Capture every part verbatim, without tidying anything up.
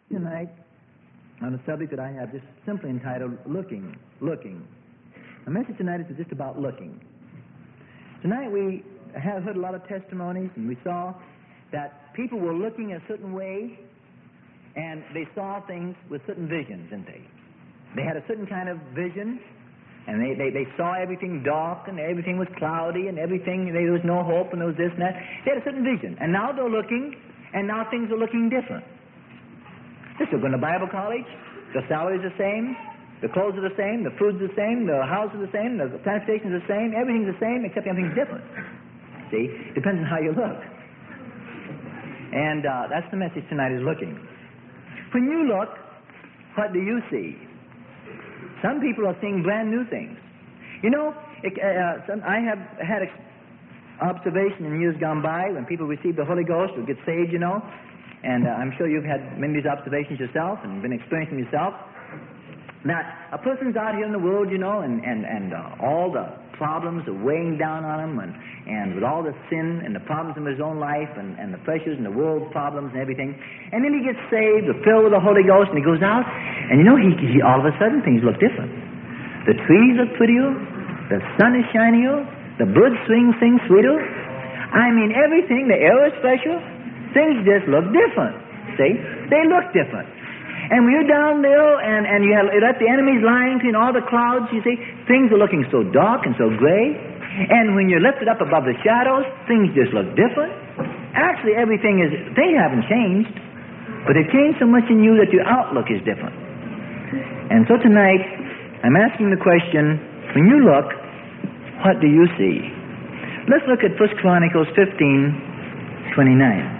Tonight, on a subject that I have just simply entitled Looking, Looking. The message tonight is just about looking. Tonight we have heard a lot of testimonies, and we saw that people were looking a certain way, and they saw things with certain visions, didn't they? They had a certain kind of vision, and they, they, they saw everything dark, and everything was cloudy, and everything, there was no hope, and there was this and that. They had a certain vision, and now they're looking, and now things are looking different. They're still going to Bible college, the salary's the same, the clothes are the same, the food's the same, the house is the same, the transportation's the same, everything's the same, except everything's different. See? Depends on how you look. And uh, that's the message tonight, is looking. When you look, what do you see? Some people are seeing brand new things. You know, it, uh, some, I have had ex- observation in years gone by when people receive the Holy Ghost or get saved, you know, and uh, I'm sure you've had many of these observations yourself and been experiencing yourself, that a person's out here in the world, you know, and, and, and uh, all the problems are weighing down on him, and, and with all the sin and the problems in his own life and, and the pressures and the world problems and everything, and then he gets saved or filled with the Holy Ghost, and he goes out, and you know, he, he all of a sudden things look different. The trees look prettier, the sun is shinier, the birds swing, sing sweeter. I mean, everything, the air is fresher, things just look different. See? They look different. And when you're down there and, and you, have, you let the enemies lying between all the clouds, you see, things are looking so dark and so gray. And when you're lifted up above the shadows, things just look different. Actually, everything is, they haven't changed, but they've changed so much in you that your outlook is different. And so tonight, I'm asking the question, when you look, what do you see? Let's look at First Chronicles fifteen twenty-nine.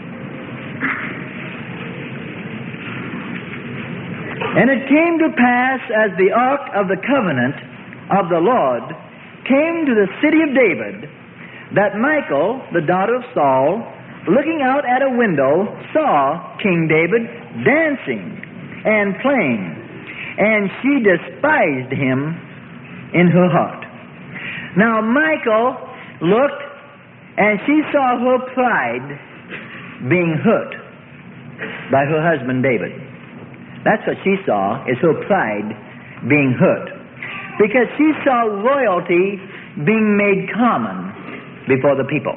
And it came to pass, as the ark of the covenant of the Lord came to the city of David, that Michal, the daughter of Saul, looking out at a window, saw King David dancing and playing, and she despised him in her heart. Now Michal looked, and she saw her pride being hurt by her husband David. That's what she saw, is her pride being hurt. Because she saw royalty being made common before the people.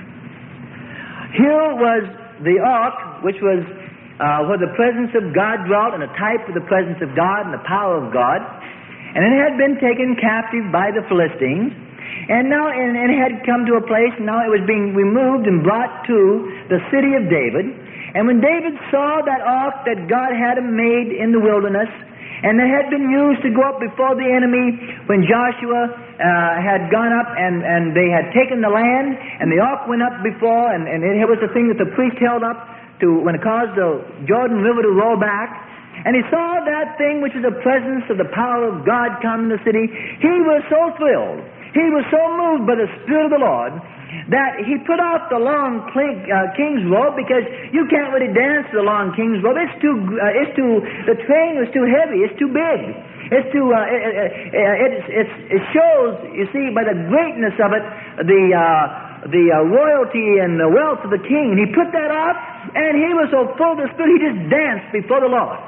Here was the ark, which was uh, where the presence of God dwelt, and a type of the presence of God and the power of God. And it had been taken captive by the Philistines. And now and, and it had come to a place, and now it was being removed and brought to the city of David. And when David saw that ark that God had made in the wilderness, and that had been used to go up before the enemy when Joshua uh, had gone up and, and they had taken the land, and the ark went up before, and, and it was the thing that the priest held up to when it caused the Jordan River to roll back. And he saw that thing which is the presence of the power of God come in the city. He was so thrilled, he was so moved by the Spirit of the Lord, that he put off the long uh, king's robe, because you can't really dance to the long king's robe. It's too, uh, it's too, the train was too heavy. It's too big. It's too, uh, it, it, it, it shows, you see, by the greatness of it, the, uh, the uh, royalty and the wealth of the king. And he put that off, and he was so full of the Spirit, he just danced before the Lord.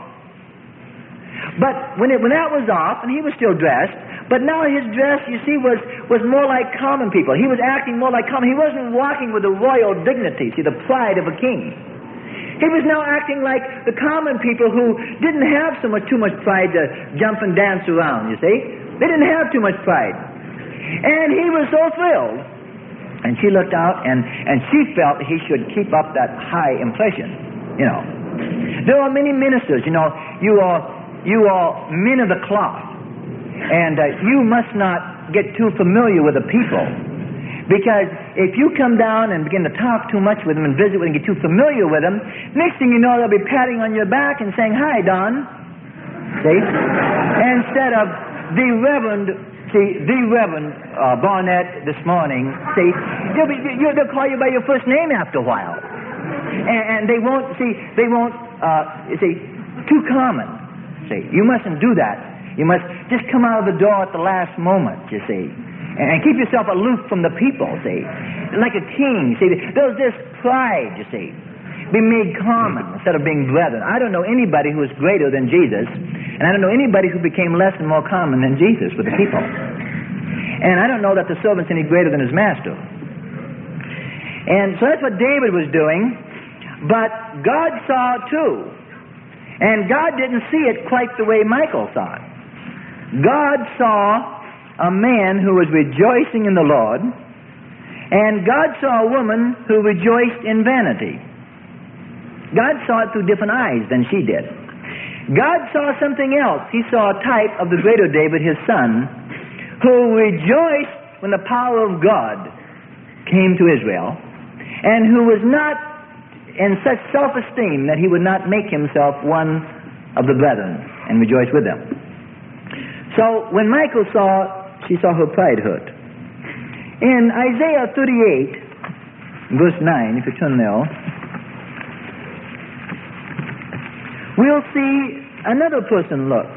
But when, it, when that was off, and he was still dressed, but now his dress, you see, was, was more like common people. He was acting more like common. He wasn't walking with the royal dignity, see, the pride of a king. He was now acting like the common people who didn't have so much, too much pride to jump and dance around, you see. They didn't have too much pride. And he was so thrilled. And she looked out, and, and she felt he should keep up that high impression, you know. There are many ministers, you know. You are, you are men of the cloth. And uh, you must not get too familiar with the people. Because if you come down and begin to talk too much with them and visit with them and get too familiar with them, next thing you know, they'll be patting on your back and saying, "Hi, Don." See? Instead of the Reverend, see, the Reverend uh, Barnett this morning, see, they'll, be, you, they'll call you by your first name after a while. And, and they won't, see, they won't, uh, you see, too common. See, you mustn't do that. You must just come out of the door at the last moment, you see. And keep yourself aloof from the people, see. Like a king, see. There's this pride, you see. be made common instead of being brethren. I don't know anybody who is greater than Jesus, and I don't know anybody who became less and more common than Jesus with the people. And I don't know that the servant's any greater than his master. And so that's what David was doing, but God saw it too. And God didn't see it quite the way Michael saw it. God saw a man who was rejoicing in the Lord, and God saw a woman who rejoiced in vanity. God saw it through different eyes than she did. God saw something else. He saw a type of the greater David, his son, who rejoiced when the power of God came to Israel, and who was not in such self-esteem that he would not make himself one of the brethren and rejoice with them. So when Michael saw, she saw her pride hurt. In Isaiah thirty-eight, verse nine, if you turn there, we'll see another person looked.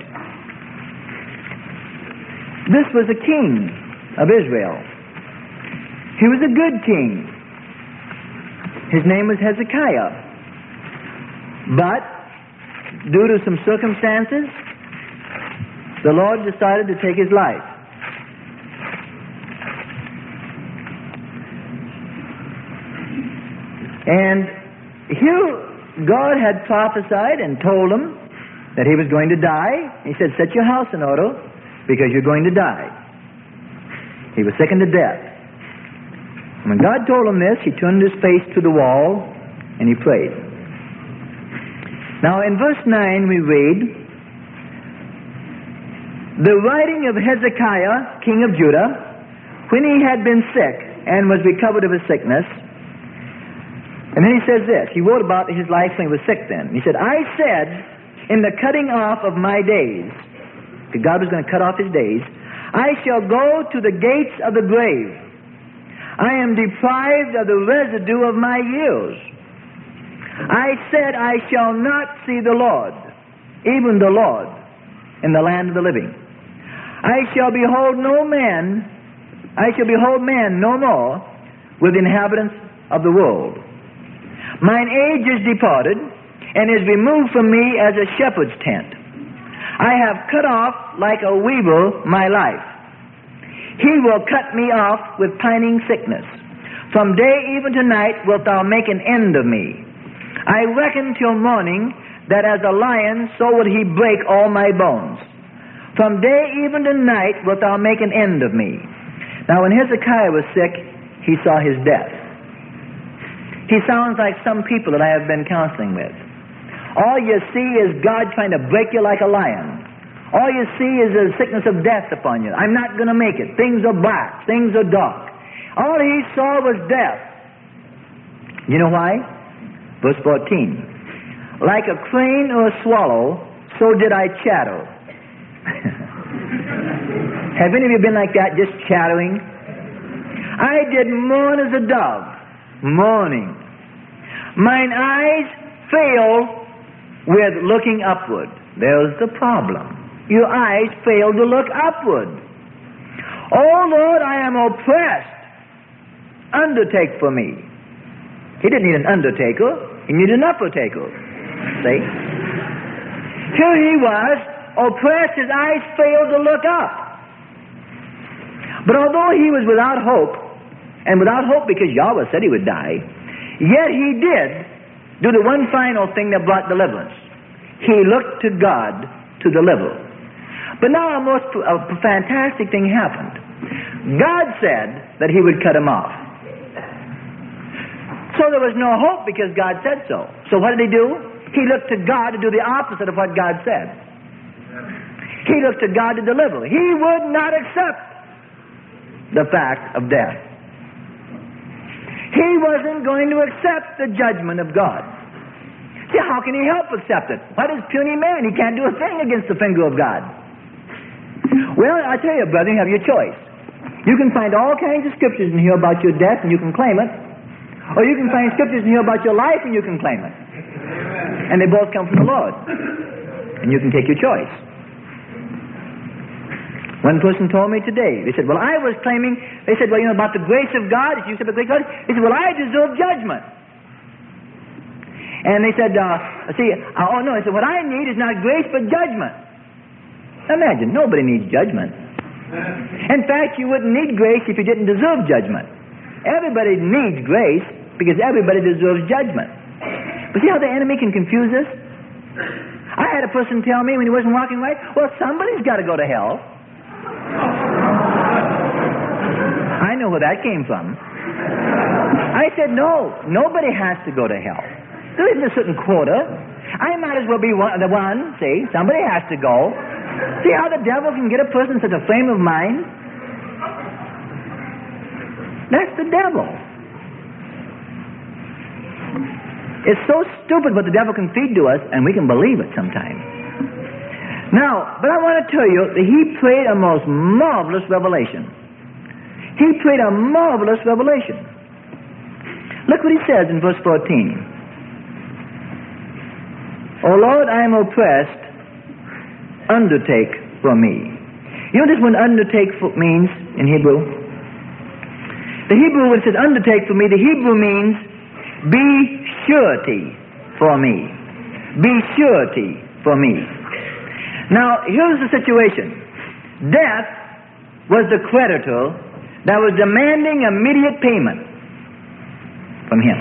This was a king of Israel. He was a good king. His name was Hezekiah. But due to some circumstances, the Lord decided to take his life. And here God had prophesied and told him that he was going to die. He said, set your house in order because you're going to die. He was sickened to death. When God told him this, he turned his face to the wall and he prayed. Now in verse nine we read, the writing of Hezekiah, king of Judah, when he had been sick and was recovered of his sickness. And then he says this, he wrote about his life when he was sick then. He said, I said, in the cutting off of my days, because God was going to cut off his days, I shall go to the gates of the grave. I am deprived of the residue of my years. I said, I shall not see the Lord, even the Lord, in the land of the living. I shall behold no man, I shall behold man no more with the inhabitants of the world. Mine age is departed, and is removed from me as a shepherd's tent. I have cut off like a weaver my life. He will cut me off with pining sickness. From day even to night wilt thou make an end of me. I reckon till morning that as a lion so would he break all my bones. From day even to night wilt thou make an end of me. Now when Hezekiah was sick, he saw his death. He sounds like some people that I have been counseling with. All you see is God trying to break you like a lion. All you see is the sickness of death upon you. I'm not going to make it. Things are black. Things are dark. All he saw was death. You know why? Verse fourteen. Like a crane or a swallow, so did I chatter. Have any of you been like that, just chattering? I did mourn as a dove, mourning. Mine eyes fail with looking upward. There's the problem. Your eyes fail to look upward. Oh Lord, I am oppressed. Undertake for me. He didn't need an undertaker. He needed an uppertaker. See? Here he was, oppressed. His eyes failed to look up. But although he was without hope, and without hope because Yahweh said he would die, yet he did do the one final thing that brought deliverance. He looked to God to deliver. But now a most a fantastic thing happened. God said that he would cut him off. So there was no hope because God said so. So what did he do? He looked to God to do the opposite of what God said. He looked to God to deliver. He would not accept the fact of death. He wasn't going to accept the judgment of God. See, how can he help accept it? What is puny man? He can't do a thing against the finger of God. Well, I tell you, brother, you have your choice. You can find all kinds of scriptures in here about your death and you can claim it. Or you can find scriptures in here about your life and you can claim it. And they both come from the Lord. And you can take your choice. One person told me today, they said, well, I was claiming, they said, well, you know, about the grace of God, you said the grace of God, he said, well, I deserve judgment. And they said, uh, see, oh no, I said, what I need is not grace but judgment. Imagine, nobody needs judgment. In fact, you wouldn't need grace if you didn't deserve judgment. Everybody needs grace because everybody deserves judgment. But see how the enemy can confuse us? I had a person tell me when he wasn't walking right, well, somebody's got to go to hell. I know where that came from. I said, no, nobody has to go to hell. There isn't a certain quota. I might as well be one, the one, see, somebody has to go. See how the devil can get a person in such a frame of mind? That's the devil. It's so stupid what the devil can feed to us, and we can believe it sometimes. Now, but I want to tell you that he prayed a most marvelous revelation. He prayed a marvelous revelation. Look what he says in verse fourteen. O Lord, I am oppressed. Undertake for me. You know what this word undertake for means in Hebrew? The Hebrew, when it says undertake for me, the Hebrew means be surety for me. Be surety for me. Now, here's the situation. Death was the creditor that was demanding immediate payment from him.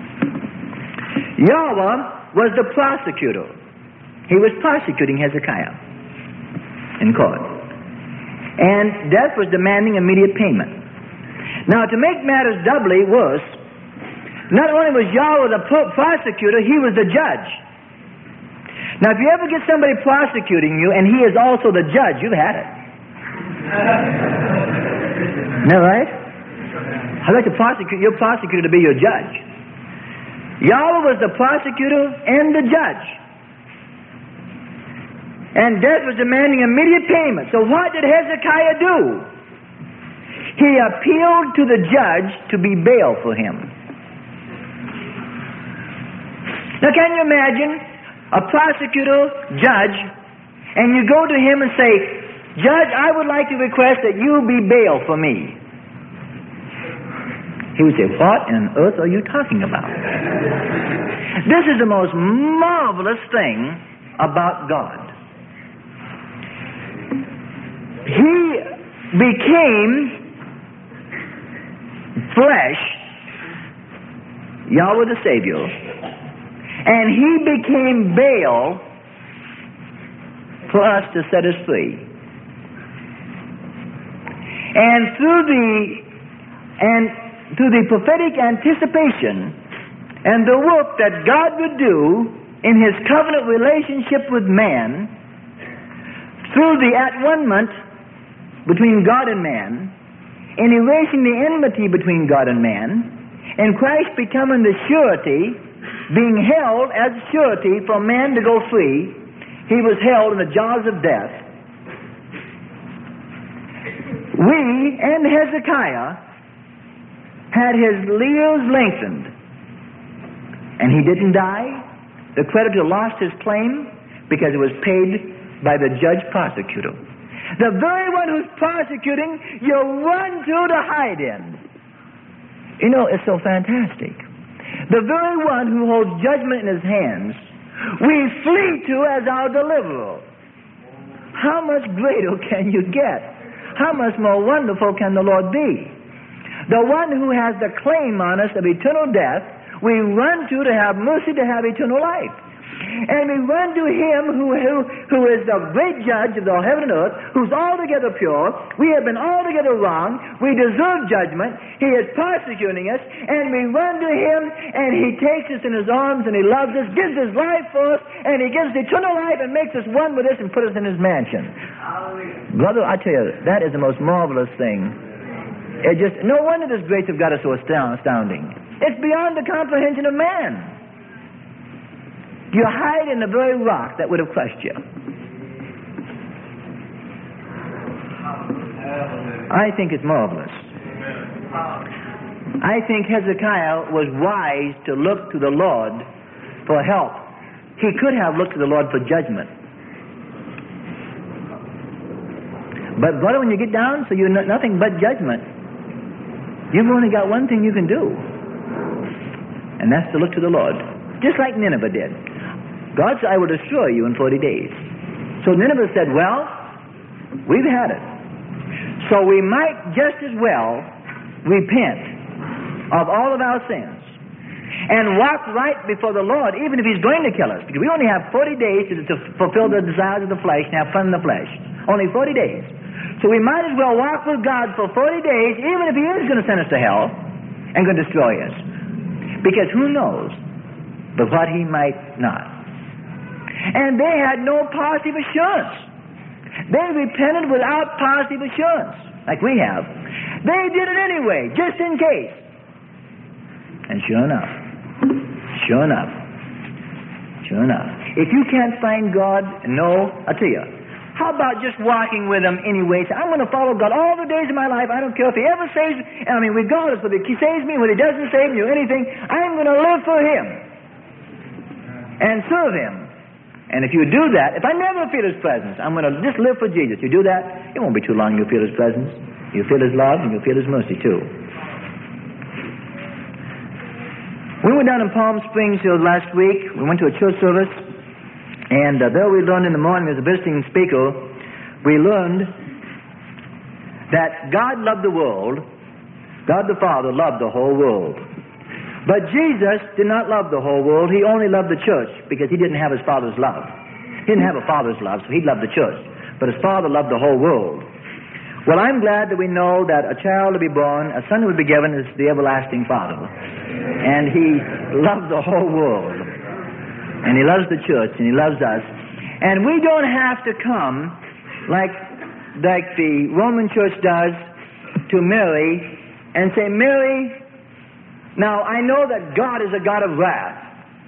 Yahweh was the prosecutor. He was prosecuting Hezekiah in court. And death was demanding immediate payment. Now, to make matters doubly worse, not only was Yahweh the prosecutor, he was the judge. Now, if you ever get somebody prosecuting you and he is also the judge, you've had it. Isn't that right? I'd like to prosecute your prosecutor to be your judge. Yahweh was the prosecutor and the judge. And death was demanding immediate payment. So what did Hezekiah do? He appealed to the judge to be bail for him. Now can you imagine a prosecutor, judge, and you go to him and say, Judge, I would like to request that you be bail for me. He would say, what on earth are you talking about? This is the most marvelous thing about God. He became flesh, Yahweh the Savior, and He became bail for us to set us free. And through the and through the prophetic anticipation and the work that God would do in His covenant relationship with man, through the at-one-ment between God and man, in erasing the enmity between God and man, and Christ becoming the surety, being held as surety for man to go free, He was held in the jaws of death. We and Hezekiah had his years lengthened, and he didn't die. The creditor lost his claim because it was paid by the judge prosecutor. The very one who's prosecuting, you run to to hide in. You know, it's so fantastic. The very one who holds judgment in his hands, we flee to as our deliverer. How much greater can you get? How much more wonderful can the Lord be? The one who has the claim on us of eternal death, we run to to have mercy, to have eternal life. And we run to Him who, who, who is the great judge of the heaven and earth, who's altogether pure. We have been altogether wrong. We deserve judgment. He is persecuting us. And we run to Him, and He takes us in His arms, and He loves us, gives His life for us, and He gives eternal life and makes us one with us and put us in His mansion. Hallelujah. Brother, I tell you, that is the most marvelous thing. It just, no wonder this grace of God is so astounding. It's beyond the comprehension of man. You hide in the very rock that would have crushed you. I think it's marvelous. I think Hezekiah was wise to look to the Lord for help. He could have looked to the Lord for judgment. But brother, when you get down, so you're nothing but judgment, you've only got one thing you can do, and that's to look to the Lord. just like Nineveh did. God said, I will destroy you in forty days. So Nineveh said, well, we've had it. So we might just as well repent of all of our sins and walk right before the Lord, even if He's going to kill us. Because we only have forty days to, to fulfill the desires of the flesh and have fun in the flesh. Only forty days. So we might as well walk with God for forty days, even if He is going to send us to hell and going to destroy us. Because who knows but what He might not. And they had no positive assurance. They repented without positive assurance, like we have. They did it anyway, just in case. And sure enough, sure enough, sure enough, if you can't find God, no, I'll tell you, how about just walking with Him anyway? Say, I'm going to follow God all the days of my life. I don't care if He ever saves me. I mean, regardless whether He saves me, whether He doesn't save me or anything, I'm going to live for Him and serve Him. And if you do that, if I never feel His presence, I'm going to just live for Jesus. You do that, it won't be too long you'll feel His presence. You'll feel His love and you'll feel His mercy too. We were down in Palm Springs last week. We went to a church service. And uh, there we learned in the morning, as a visiting speaker, we learned that God loved the world. God the Father loved the whole world. But Jesus did not love the whole world. He only loved the church because He didn't have His Father's love. He didn't have a Father's love, so He loved the church. But His Father loved the whole world. Well, I'm glad that we know that a child to be born, a son to be given, is the everlasting Father. And He loved the whole world. And He loves the church, and He loves us. And we don't have to come like, like the Roman church does to Mary and say, Mary, now I know that God is a God of wrath.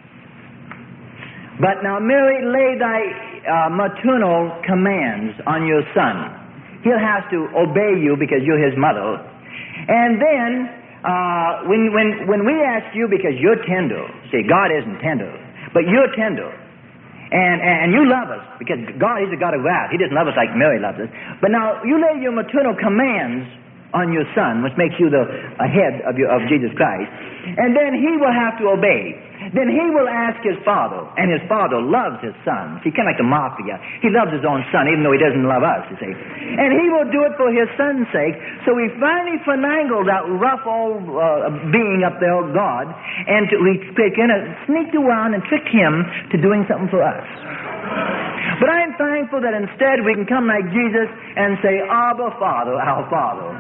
But now, Mary, lay thy uh, maternal commands on your son. He'll have to obey you because you're his mother. And then, uh, when, when, when we ask you because you're tender, see, God isn't tender. But you're tender. And, and you love us. Because God is a God of wrath. He doesn't love us like Mary loves us. But now, you lay your maternal commands on your son, which makes you the head of, your, of Jesus Christ. And then He will have to obey. Then He will ask His Father. And His Father loves His Son. See, kind of like the mafia. He loves His own Son, even though He doesn't love us, you see. And He will do it for His Son's sake. So we finally finagled that rough old uh, being up there, God, and to, we kind of sneaked around and tricked Him to doing something for us. But I'm thankful that instead we can come like Jesus and say, Abba, Father, our Father.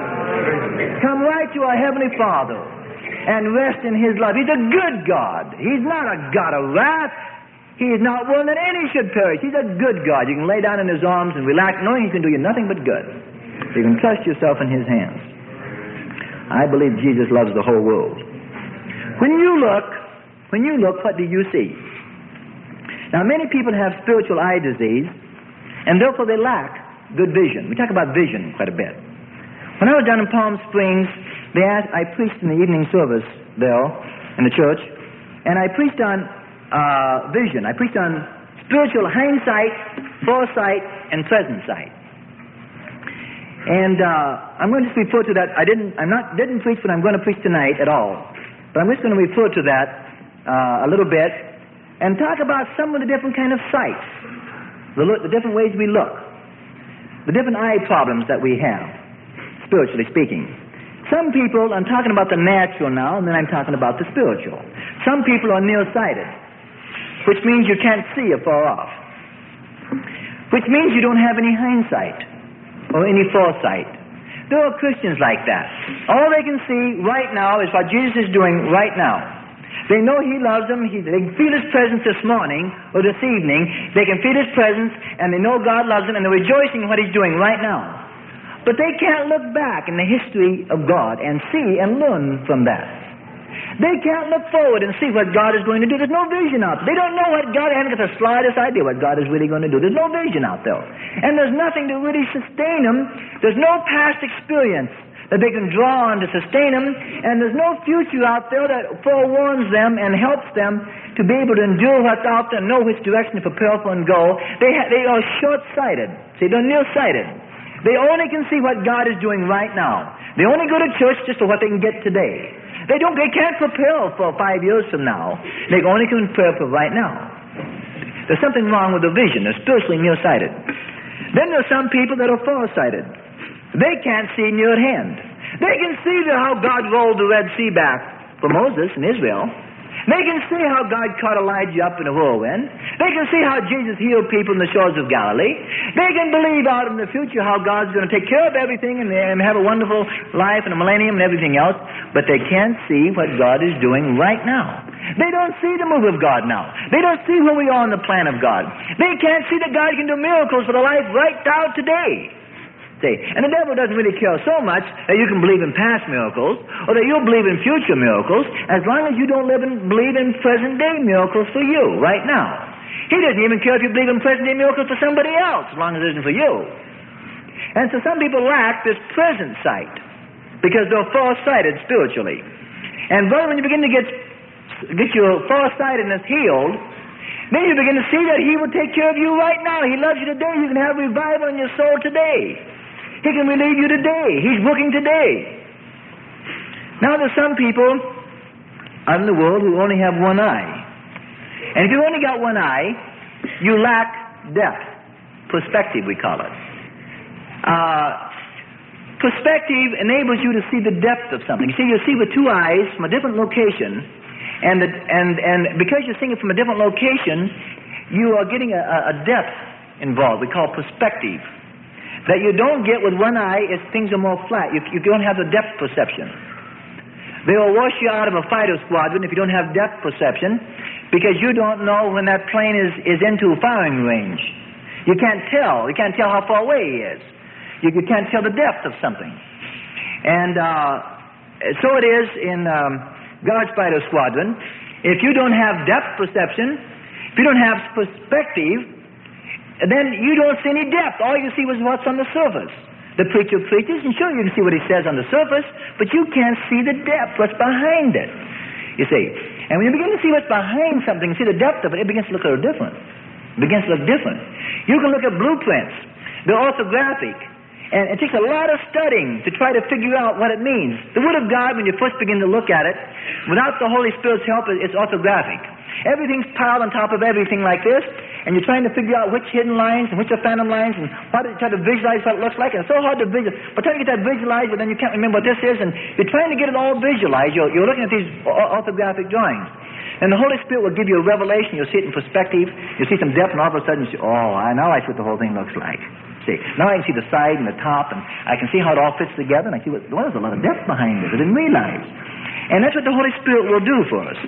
Come right to our Heavenly Father and rest in His love. He's a good God. He's not a God of wrath. He is not willing that any should perish. He's a good God. You can lay down in His arms and relax, knowing He can do you nothing but good. You can trust yourself in His hands. I believe Jesus loves the whole world. When you look, when you look, what do you see? Now, many people have spiritual eye disease, and therefore they lack good vision. We talk about vision quite a bit. When I was down in Palm Springs, they asked, I preached in the evening service there in the church, and I preached on uh, vision. I preached on spiritual hindsight, foresight, and present sight. And uh, I'm going to just refer to that. I didn't. I'm not. Didn't preach what I'm going to preach tonight at all. But I'm just going to refer to that uh, a little bit and talk about some of the different kind of sights, the, look, the different ways we look, the different eye problems that we have, spiritually speaking. Some people, I'm talking about the natural now, and then I'm talking about the spiritual. Some people are nearsighted, which means you can't see afar off, which means you don't have any hindsight or any foresight. There are Christians like that. All they can see right now is what Jesus is doing right now. They know He loves them. He, they can feel His presence this morning or this evening. They can feel His presence, and they know God loves them, and they're rejoicing in what He's doing right now. But they can't look back in the history of God and see and learn from that. They can't look forward and see what God is going to do. There's no vision out there. They don't know what God, they haven't got the slightest idea what God is really going to do. There's no vision out there. And there's nothing to really sustain them. There's no past experience that they can draw on to sustain them. And there's no future out there that forewarns them and helps them to be able to endure what's out there and know which direction to prepare for and go. They, ha- they are short-sighted. See, they're nearsighted. They only can see what God is doing right now. They only go to church just for what they can get today. They don't. They can't prepare for five years from now. They only can prepare for right now. There's something wrong with the vision. They're spiritually nearsighted. Then there's some people that are farsighted. They can't see near at hand. They can see the, how God rolled the Red Sea back for Moses and Israel. They can see how God caught Elijah up in a whirlwind. They can see how Jesus healed people in the shores of Galilee. They can believe out in the future how God's going to take care of everything and, and have a wonderful life and a millennium and everything else, but they can't see what God is doing right now. They don't see the move of God now. They don't see where we are in the plan of God. They can't see that God can do miracles for the life right now today. See, and the devil doesn't really care so much that you can believe in past miracles or that you'll believe in future miracles as long as you don't live and believe in present-day miracles for you right now. He doesn't even care if you believe in present-day miracles for somebody else as long as it isn't for you. And so some people lack this present sight because they're far-sighted spiritually. And brother, when you begin to get, get your far-sightedness healed, then you begin to see that He will take care of you right now. He loves you today. You can have revival in your soul today. He can relieve you today. He's working today. Now there's some people out in the world who only have one eye. And if you've only got one eye, you lack depth. Perspective, we call it. Uh, perspective enables you to see the depth of something. You see, you see with two eyes from a different location, and, the, and, and because you're seeing it from a different location, you are getting a, a depth involved. We call perspective. That you don't get with one eye if things are more flat. You, you don't have the depth perception. They will wash you out of a fighter squadron if you don't have depth perception because you don't know when that plane is, is into firing range. You can't tell. You can't tell how far away he is. You, you can't tell the depth of something. And uh, so it is in um, God's fighter squadron. If you don't have depth perception, if you don't have perspective, then you don't see any depth. All you see was what's on the surface. The preacher preaches, and sure you can see what he says on the surface, but you can't see the depth, what's behind it. You see. And when you begin to see what's behind something, see the depth of it, it begins to look a little different. It begins to look different. You can look at blueprints. They're orthographic. And it takes a lot of studying to try to figure out what it means. The Word of God, when you first begin to look at it, without the Holy Spirit's help, it's orthographic. Everything's piled on top of everything like this, and you're trying to figure out which hidden lines and which are phantom lines, and how to try to visualize what it looks like. And it's so hard to visualize. By the time you get that visualized, but then you can't remember what this is, and you're trying to get it all visualized. You're, you're looking at these orthographic drawings. And the Holy Spirit will give you a revelation. You'll see it in perspective. You'll see some depth, and all of a sudden you see, oh, I now I see what the whole thing looks like. See, now I can see the side and the top, and I can see how it all fits together, and I see what, well, there's a lot of depth behind it. I didn't realize. And that's what the Holy Spirit will do for us.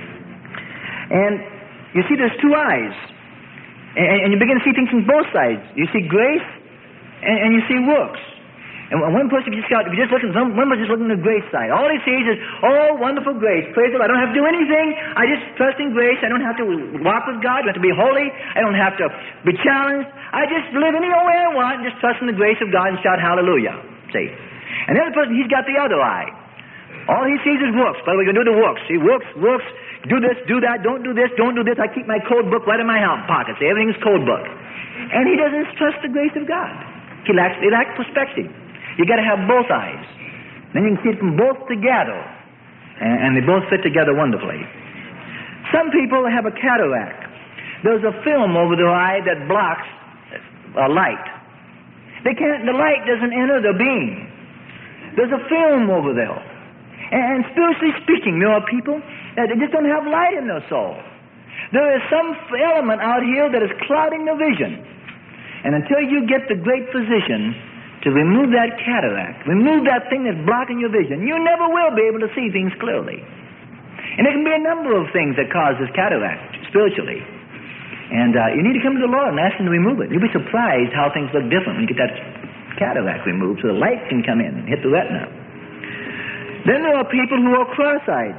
And you see there's two eyes. And, and you begin to see things from both sides. You see grace, and, and you see works. And one person, if you just got, if you just look at some, one person just looking at the grace side. All he sees is, oh, wonderful grace. Praise the Lord. I don't have to do anything. I just trust in grace. I don't have to walk with God. I don't have to be holy. I don't have to be challenged. I just live any old way I want and just trust in the grace of God and shout hallelujah. See? And the other person, he's got the other eye. All he sees is works. By the way, you can do the works. See, works, works. Do this, do that, don't do this, don't do this. I keep my code book right in my pocket. See, everything's code book. And he doesn't trust the grace of God. He lacks, he lacks perspective. You got to have both eyes. Then you can see it from both together. And, and they both fit together wonderfully. Some people have a cataract. There's a film over their eye that blocks uh, light. They can't, the light doesn't enter their being. There's a film over there. And spiritually speaking, there are people that they just don't have light in their soul. There is some element out here that is clouding the vision. And until you get the great physician to remove that cataract, remove that thing that's blocking your vision, you never will be able to see things clearly. And there can be a number of things that cause this cataract spiritually. And uh, you need to come to the Lord and ask Him to remove it. You'll be surprised how things look different when you get that cataract removed so the light can come in and hit the retina. Then there are people who are cross-eyed.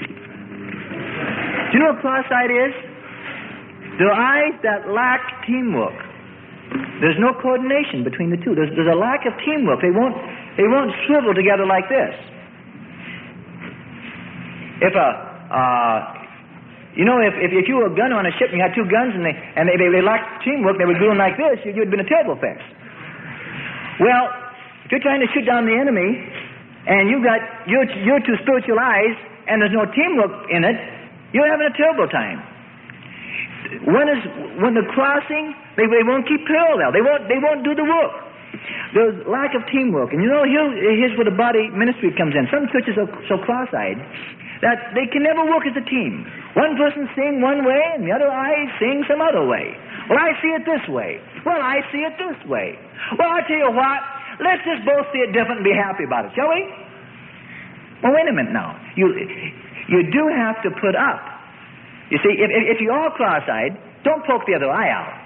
Do you know what cross-eyed is? They're eyes that lack teamwork. There's no coordination between the two. There's, there's a lack of teamwork. They won't, they won't shrivel together like this. If a, uh, you know, if, if, if you were a gunner on a ship and you had two guns and they, and they, they, they lacked teamwork, they were doing like this, you, you'd been a terrible fix. Well, if you're trying to shoot down the enemy, and you've got your, your two spiritual eyes, and there's no teamwork in it, you're having a terrible time. When is when the crossing, they, they won't keep parallel. They won't they won't do the work. There's lack of teamwork. And you know, here, here's where the body ministry comes in. Some churches are so cross-eyed that they can never work as a team. One person seeing one way, and the other eye seeing some other way. Well, I see it this way. Well, I see it this way. Well, I tell you what, let's just both see it different and be happy about it, shall we? Well, wait a minute now. You, you do have to put up. You see, if, if you're all cross-eyed, don't poke the other eye out.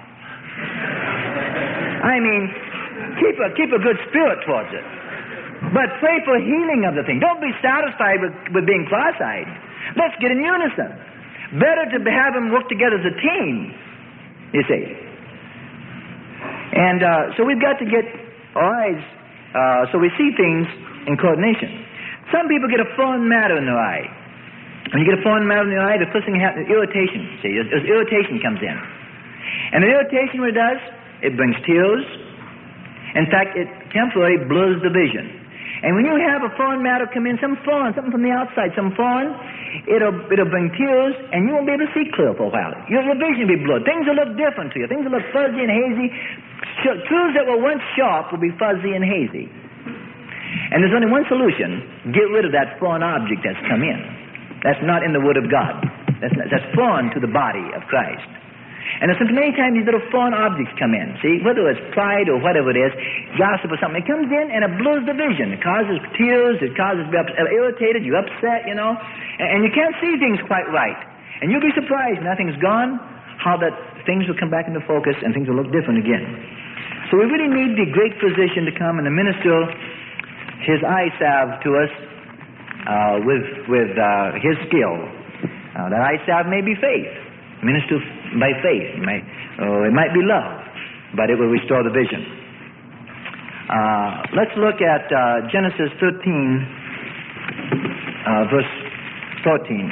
I mean, keep a, keep a good spirit towards it. But pray for healing of the thing. Don't be satisfied with, with being cross-eyed. Let's get in unison. Better to have them work together as a team, you see. And uh, so we've got to get our eyes, uh, so we see things in coordination. Some people get a foreign matter in their eye. When you get a foreign matter in the eye, the first thing that happens is irritation. See, there's, there's irritation comes in. And the irritation, what it does, it brings tears. In fact, it temporarily blurs the vision. And when you have a foreign matter come in, some foreign, something from the outside, some foreign, it'll, it'll bring tears, and you won't be able to see clear for a while. Your, your vision will be blurred. Things will look different to you. Things will look fuzzy and hazy. Truths that were once sharp will be fuzzy and hazy. And there's only one solution: get rid of that foreign object that's come in. That's not in the Word of God. That's, not, that's foreign to the body of Christ. And there's many times these little foreign objects come in. See, whether it's pride or whatever it is, gossip or something, it comes in and it blurs the vision. It causes tears. It causes you to be irritated. You're upset, you know. And, and you can't see things quite right. And you'll be surprised when nothing's gone, how that things will come back into focus and things will look different again. So we really need the great physician to come and administer his eye salve to us uh, with with uh, his skill. Uh, that eye salve may be faith. Minister by faith. It might, uh, it might be love, but it will restore the vision. Uh, let's look at uh, Genesis thirteen, uh, verse fourteen.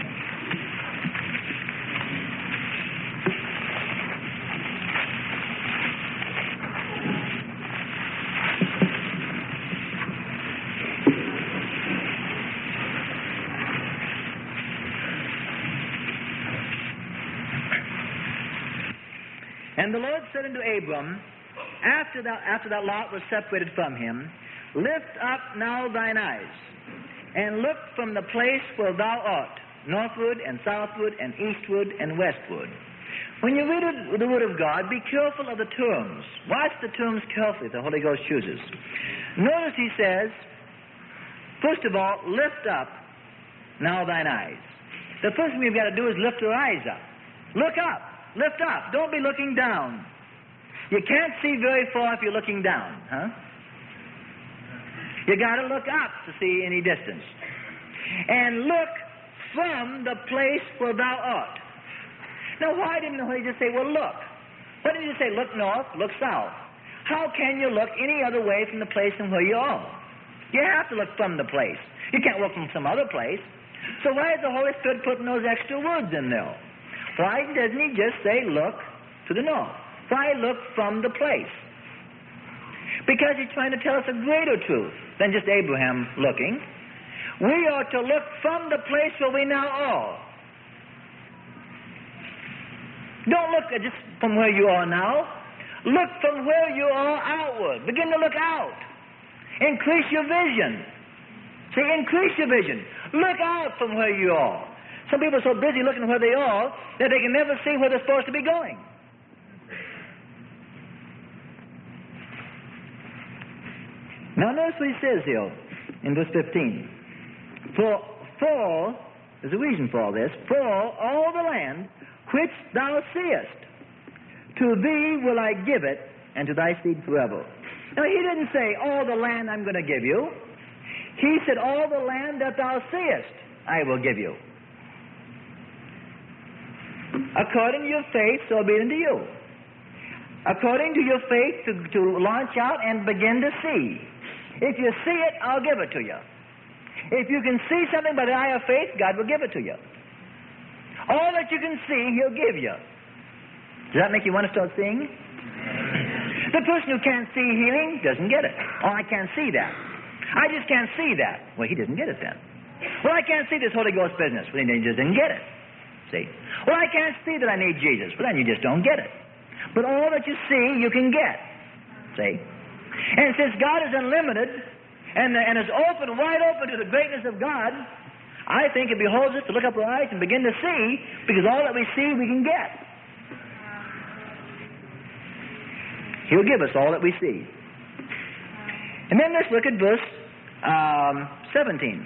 And the Lord said unto Abram, after that, after that Lot was separated from him, lift up now thine eyes, and look from the place where thou art, northward and southward and eastward and westward. When you read it, the Word of God, be careful of the terms. Watch the terms carefully the Holy Ghost chooses. Notice he says, first of all, lift up now thine eyes. The first thing we've got to do is lift our eyes up. Look up. Lift up. Don't be looking down. You can't see very far if you're looking down, huh? You got to look up to see any distance. And look from the place where thou art. Now, why didn't he just say, well, look? Why didn't he just say, look north, look south? How can you look any other way from the place from where you are? You have to look from the place. You can't look from some other place. So why is the Holy Spirit putting those extra words in there? Why doesn't he just say, look to the north? Why look from the place? Because he's trying to tell us a greater truth than just Abraham looking. We are to look from the place where we now are. Don't look at just from where you are now. Look from where you are outward. Begin to look out. Increase your vision. See, increase your vision. Look out from where you are. Some people are so busy looking where they are that they can never see where they're supposed to be going. Now notice what he says here in verse fifteen. For, for, there's a reason for all this, for all the land which thou seest, to thee will I give it, and to thy seed forever. Now he didn't say, all the land I'm going to give you. He said, all the land that thou seest, I will give you. According to your faith, so be it unto you. According to your faith, to, to launch out and begin to see. If you see it, I'll give it to you. If you can see something by the eye of faith, God will give it to you. All that you can see, He'll give you. Does that make you want to start seeing? The person who can't see healing doesn't get it. Oh, I can't see that. I just can't see that. Well, he didn't get it then. Well, I can't see this Holy Ghost business. Well, then you just didn't get it. See? Well, I can't see that I need Jesus. Well, then you just don't get it. But all that you see, you can get. See? And since God is unlimited and, and is open, wide open to the greatness of God, I think it behoves us to look up our eyes and begin to see, because all that we see, we can get. He'll give us all that we see. And then let's look at verse um, seventeen.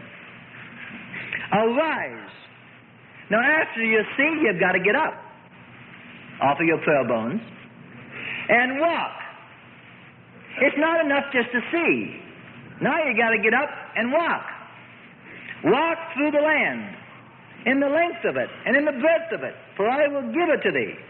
Arise. Now, after you see, you've got to get up off of your prayer bones and walk. It's not enough just to see. Now you got to get up and walk. Walk through the land, in the length of it, and in the breadth of it, for I will give it to thee.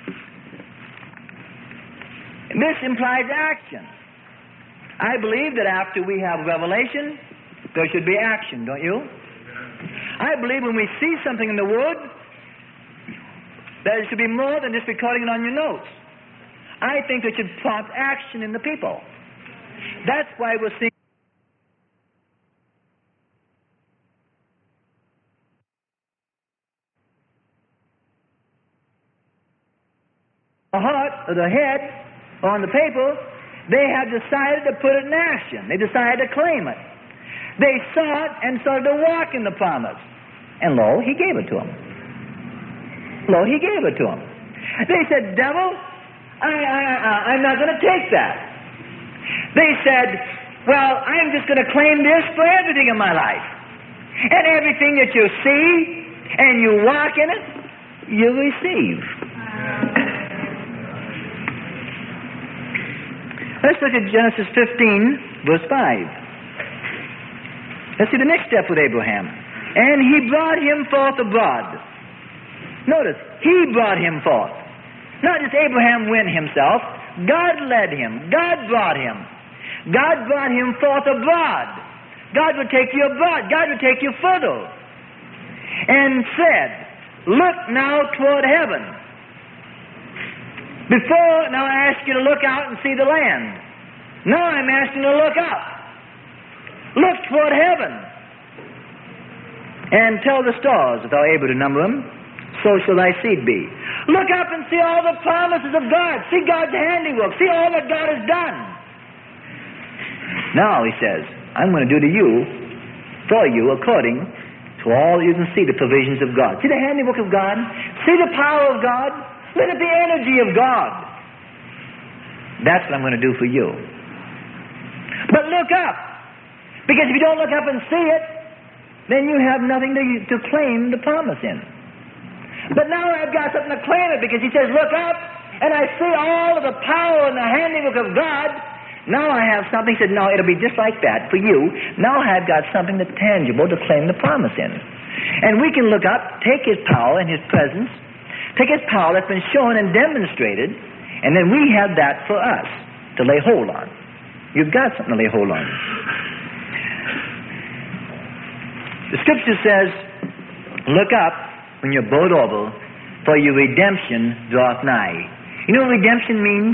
And this implies action. I believe that after we have revelation, there should be action, don't you? I believe when we see something in the Word, that it should be more than just recording it on your notes. I think it should prompt action in the people. That's why we're seeing the heart or the head on the paper. They have decided to put it in action. They decided to claim it. They saw it and started to walk in the promise. And lo, he gave it to them. Lo, he gave it to them. They said, devil, I, I, I, I'm not going to take that. They said, well, I'm just going to claim this for everything in my life. And everything that you see and you walk in it, you receive. Let's look at Genesis fifteen, verse five. Let's see the next step with Abraham. And he brought him forth abroad. Notice, he brought him forth. Not just Abraham went himself. God led him. God brought him. God brought him forth abroad. God would take you abroad. God would take you further. And said, look now toward heaven. Before, now I ask you to look out and see the land. Now I'm asking you to look up. Look toward heaven. And tell the stars, if thou art able to number them, so shall thy seed be. Look up and see all the promises of God. See God's handiwork. See all that God has done. Now, he says, I'm going to do to you, for you, according to all you can see the provisions of God. See the handiwork of God. See the power of God. Look at the energy of God. That's what I'm going to do for you. But look up. Because if you don't look up and see it, then you have nothing to, to claim the promise in. But now I've got something to claim it, because he says, look up, and I see all of the power and the handiwork of God. Now I have something. He said, no, it'll be just like that for you. Now I've got something that's tangible to claim the promise in. And we can look up, take his power and his presence, take his power that's been shown and demonstrated, and then we have that for us to lay hold on. You've got something to lay hold on. The Scripture says, look up when you're bowed over, for your redemption draweth nigh. You know what redemption means?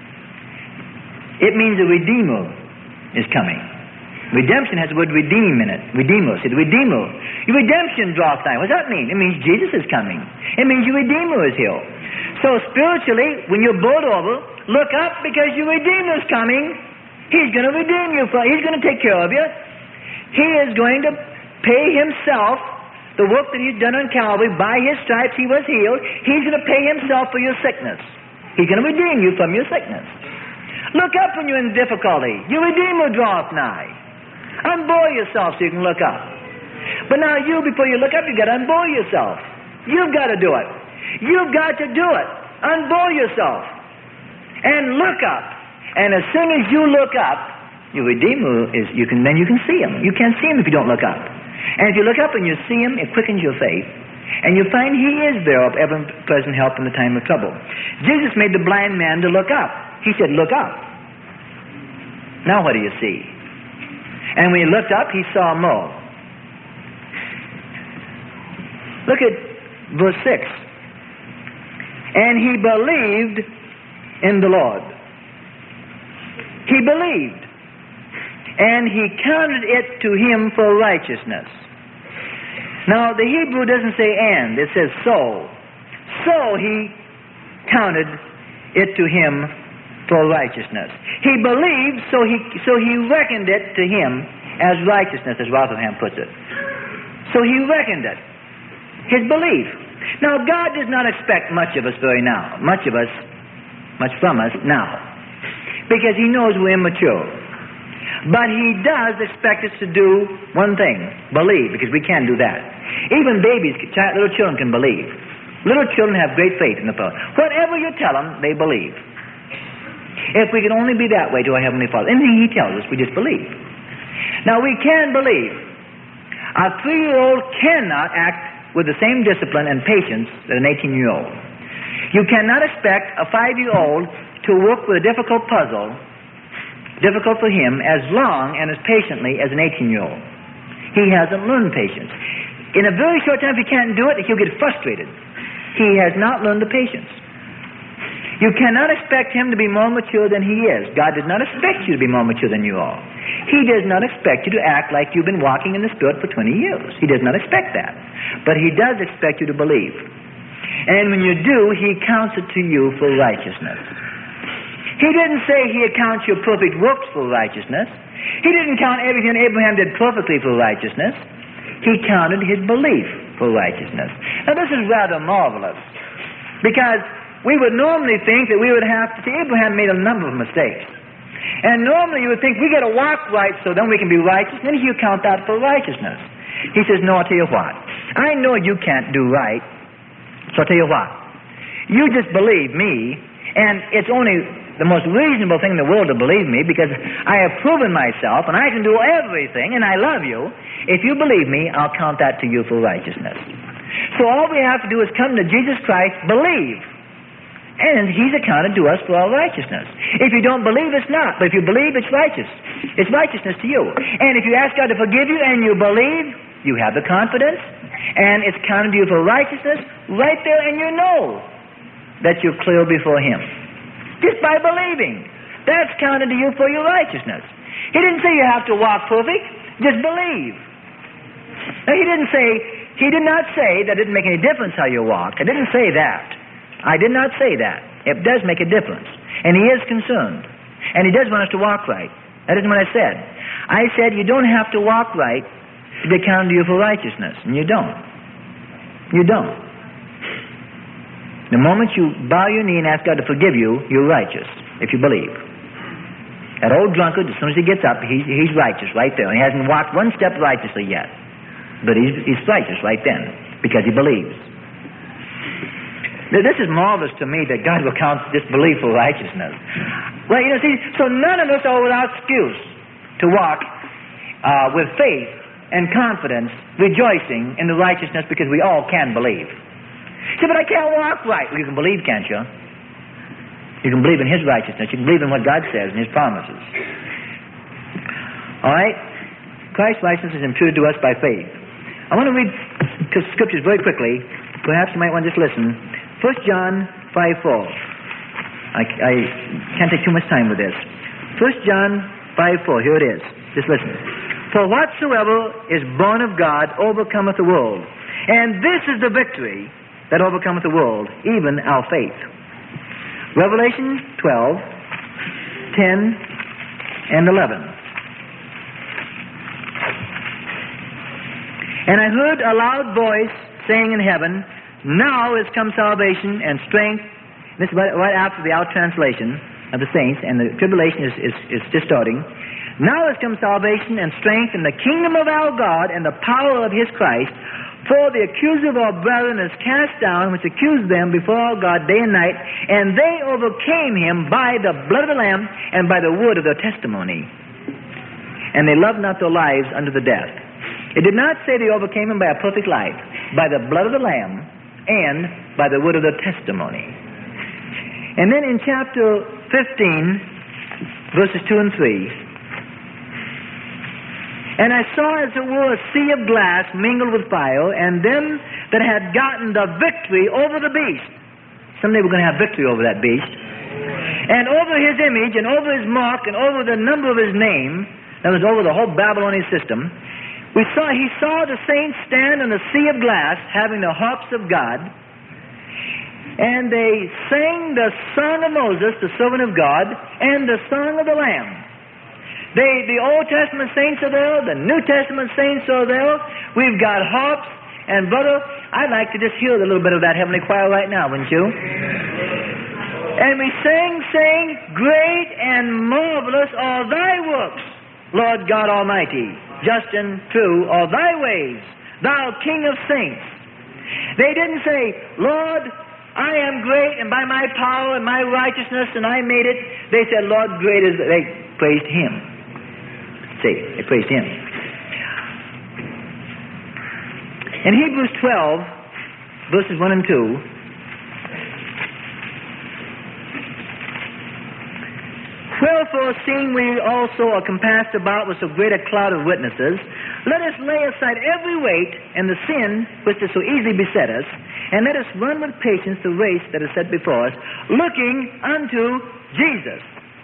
It means a Redeemer is coming. Redemption has the word redeem in it. Redeemer. See, the Redeemer. Your redemption draweth nigh. What does that mean? It means Jesus is coming. It means your Redeemer is here. So spiritually, when you're bowed over, look up, because your Redeemer is coming. He's going to redeem you. For, he's going to take care of you. He is going to pay himself the work that he's done on Calvary. By his stripes he was healed. He's going to pay himself for your sickness. He's going to redeem you from your sickness. Look up when you're in difficulty. Your Redeemer draweth nigh. Unbuoy yourself so you can look up. But now you, before you look up, you've got to unbuoy yourself. You've got to do it. You've got to do it. Unbuoy yourself. And look up. And as soon as you look up, your Redeemer is, you can, then you can see him. You can't see him if you don't look up. And if you look up and you see him, it quickens your faith. And you find he is there of ever-present help in the time of trouble. Jesus made the blind man to look up. He said, look up. Now what do you see? And when he looked up, he saw more. Look at verse six. And he believed in the Lord. He believed. and he counted it to him for righteousness. Now, the Hebrew doesn't say and, it says so. So he counted it to him for righteousness. He believed, so he, so he reckoned it to him as righteousness, as Rotherham puts it. So he reckoned it, his belief. Now, God does not expect much of us very now, much of us, much from us now, because he knows we're immature. But he does expect us to do one thing, believe, because we can do that. Even babies, child, little children can believe. Little children have great faith in the power. Whatever you tell them, they believe. If we can only be that way to our Heavenly Father, anything he tells us, we just believe. Now, we can believe. A three-year-old cannot act with the same discipline and patience that an eighteen-year-old. You cannot expect a five-year-old to work with a difficult puzzle, difficult for him, as long and as patiently as an eighteen-year-old. He hasn't learned patience. In a very short time, if he can't do it, he'll get frustrated. He has not learned the patience. You cannot expect him to be more mature than he is. God does not expect you to be more mature than you are. He does not expect you to act like you've been walking in the Spirit for twenty years. He does not expect that. But he does expect you to believe. And when you do, he counts it to you for righteousness. He didn't say he accounts your perfect works for righteousness. He didn't count everything Abraham did perfectly for righteousness. He counted his belief for righteousness. Now, this is rather marvelous, because we would normally think that we would have to see, Abraham made a number of mistakes. And normally you would think, we got to walk right so then we can be righteous, and then you count that for righteousness. He says, no, I'll tell you what. I know you can't do right, so I'll tell you what. You just believe me, and it's only the most reasonable thing in the world to believe me, because I have proven myself, and I can do everything, and I love you. If you believe me, I'll count that to you for righteousness. So all we have to do is come to Jesus Christ, believe, and he's accounted to us for our righteousness. If you don't believe, it's not. But if you believe, it's righteous. It's righteousness to you. And if you ask God to forgive you and you believe, you have the confidence, and it's counted to you for righteousness right there, and you know that you're clear before him. Just by believing. That's counted to you for your righteousness. He didn't say you have to walk perfect. Just believe. Now, he didn't say, he did not say that it didn't make any difference how you walked. I didn't say that. I did not say that. It does make a difference. And he is concerned. And he does want us to walk right. That isn't what I said. I said you don't have to walk right to be counted to you for righteousness. And you don't. You don't. The moment you bow your knee and ask God to forgive you, you're righteous, if you believe. That old drunkard, as soon as he gets up, he's, he's righteous right there. And he hasn't walked one step righteously yet. But he's, he's righteous right then, because he believes. Now, this is marvelous to me, that God will count this belief for righteousness. Well, you know, see, so none of us are without excuse to walk uh, with faith and confidence, rejoicing in the righteousness, because we all can believe. See, but I can't walk right. Well, you can believe, can't you? You can believe in his righteousness. You can believe in what God says and his promises. All right? Christ's righteousness is imputed to us by faith. I want to read scriptures very quickly. Perhaps you might want to just listen. First John five four. I, I can't take too much time with this. First John five four. Here it is. Just listen. For whatsoever is born of God overcometh the world. And this is the victory that overcometh the world, even our faith. Revelation twelve, ten, and eleven. And I heard a loud voice saying in heaven, now is come salvation and strength. This is right, right after the out translation of the saints, and the tribulation is, is, is just starting. Now is come salvation and strength in the kingdom of our God and the power of his Christ. For the accuser of our brethren is cast down, which accused them before our God day and night, and they overcame him by the blood of the Lamb and by the word of their testimony. And they loved not their lives unto the death. It did not say they overcame him by a perfect life, by the blood of the Lamb and by the word of their testimony. And then in chapter fifteen, verses two and three, and I saw as it were a sea of glass mingled with fire, and them that had gotten the victory over the beast. Someday we're going to have victory over that beast. And over his image, and over his mark, and over the number of his name, That was over the whole Babylonian system. We saw, he saw the saints stand on the sea of glass, having the harps of God, and they sang the song of Moses, the servant of God, and the song of the Lamb. They, the Old Testament saints are there, the New Testament saints are there. We've got harps, and brother, I'd like to just hear a little bit of that heavenly choir right now, wouldn't you? And we sing, sing, great and marvelous are thy works, Lord God Almighty. Just and true are thy ways, thou King of saints. They didn't say, Lord, I am great, and by my power and my righteousness, and I made it. They said, Lord, great is... They praised Him. See, they praised Him. In Hebrews twelve, verses one and two, wherefore, seeing we also are compassed about with so great a cloud of witnesses, let us lay aside every weight and the sin which does so easily beset us, and let us run with patience the race that is set before us, looking unto Jesus,